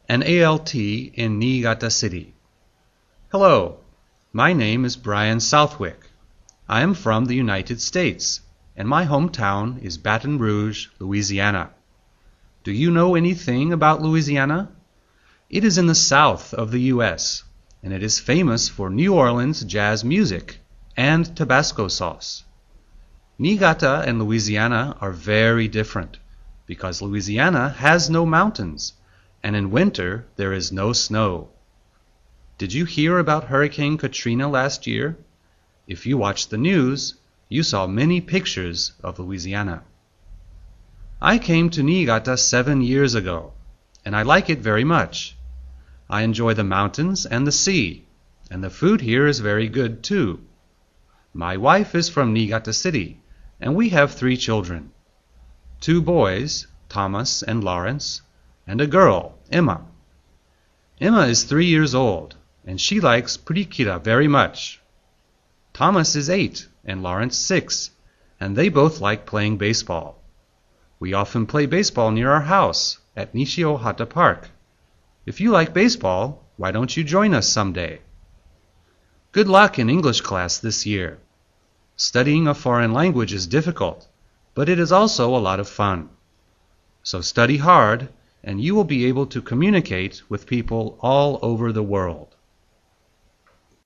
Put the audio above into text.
an ALT in Niigata City. Hello, my name is Brian Southwick. I am from the United States, and my hometown is Baton Rouge, Louisiana. Do you know anything about Louisiana? It is in the south of the U.S., and it is famous for New Orleans jazz music and Tabasco sauce. Niigata and Louisiana are very different because Louisiana has no mountains, and in winter there is no snow. Did you hear about Hurricane Katrina last year? If you watched the news, you saw many pictures of Louisiana. I came to Niigata 7 years ago, and I like it very much. I enjoy the mountains and the sea, and the food here is very good too. My wife is from Niigata City, and we have 3 children. 2 boys, Thomas and Lawrence, and a girl, Emma. Emma is 3 years old, and she likes Purikira very much. Thomas is 8 and Lawrence 6, and they both like playing baseball. We often play baseball near our house at Nishiohata Park. If you like baseball, why don't you join us someday? Good luck in English class this year. Studying a foreign language is difficult, but it is also a lot of fun. So study hard, and you will be able to communicate with people all over the world.